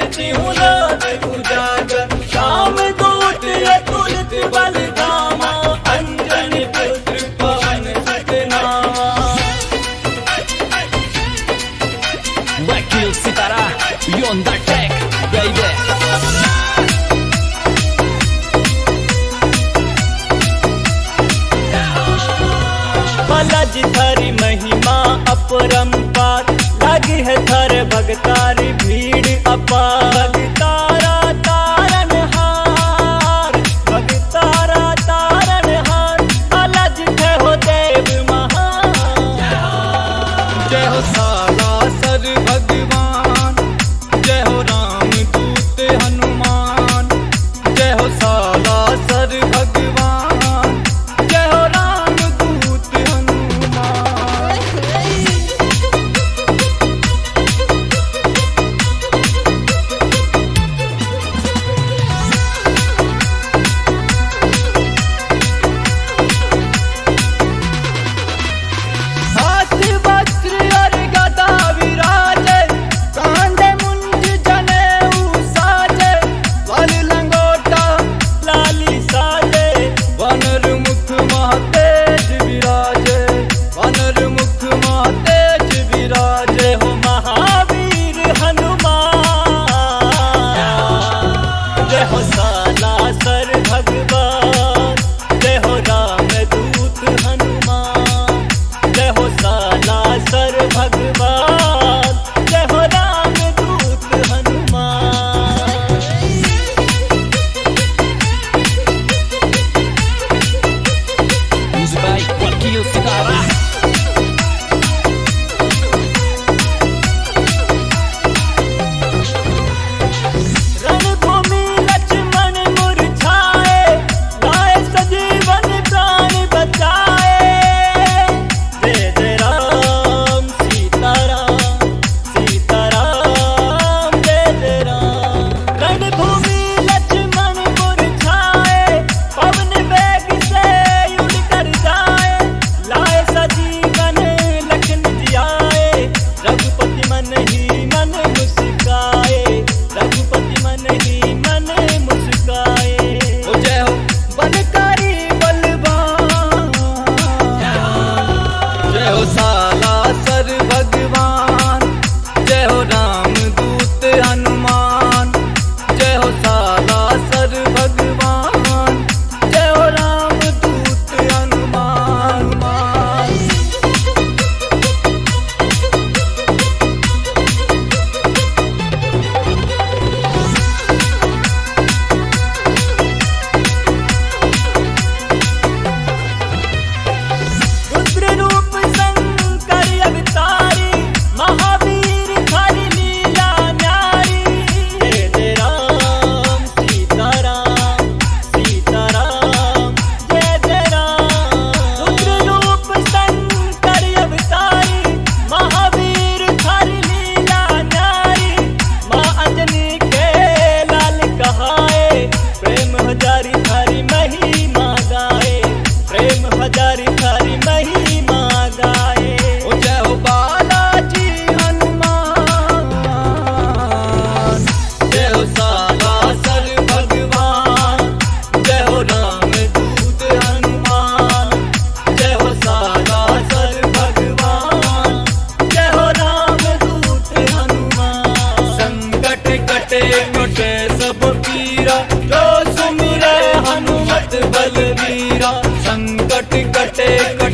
करती हूँ रात उजागर। शाम दूत अतुलित बलधामा, अंजनी पुत्र पवन सुत नामा। Wakil Sitara, you on that track, baby. फलज धरि महिमा अपरंपार, लगी है धर भगतारी भीड़ अपार। भगतारा तारनहार, भगतारा तारनहार, फलज है हो देव महान। जय हो सालासर भगवान, जय हो राम दूत हनुमान। जय हो सालासर भगवान, जय हो राम दूत हनुमान। हाथ वज्र और गदा विराजे, कांधे मुंज जनेऊ साजे। वन लंगोटा लाली साजे, वानर मुख महातेज विराजे। वानर मुख महातेज विराजे। हो महावीर हनुमान। जय हो सालासर भगवान, जय हो राम दूत हनुमान। जय हो सालासर भगवान, जय हो राम दूत Hanuman. Music by Wakil Sitara. रणभूमि लक्ष्मण मुरझाए, लाए सजीवन प्राण बचाए। जय जय राम सीताराम, सीताराम जय जय राम। रणभूमि लक्ष्मण मुरझाए, पवन वेग से उड़ कर जाए। लाए सजीवन लखन जियाए, रघुपति मन ही मन मुस्काए। रघुपति मन ही मन मुस्काए। ओ जय हो बलकारी बलवान, जय हो सालासर भगवान। जय हो राम दूत हनुमान। जय हो सालासर भगवान, जय हो राम दूत हनुमान। रुद्र रूप शंकर अवतारी, महावीर धरि लीला न्यारी। जय जय राम सीताराम, सीताराम जय जय राम। रुद्र रूप शंकर अवतारी, महावीर धरि लीला न्यारी। माँ अंजनी के लाल कहाए, प्रेम हजारी धरि महिमा गाए। प्रेम हजारी धरि महिमा गाए। ओ जय हो बालाजी हनुमान। जय हो सालासर भगवान, जय हो राम दूत हनुमान। जय हो सालासर भगवान, जय हो राम दूत हनुमान। संकट कटे कटे सब पीरा, जो सुमिरै हनुमत बलवीरा। संकट कटे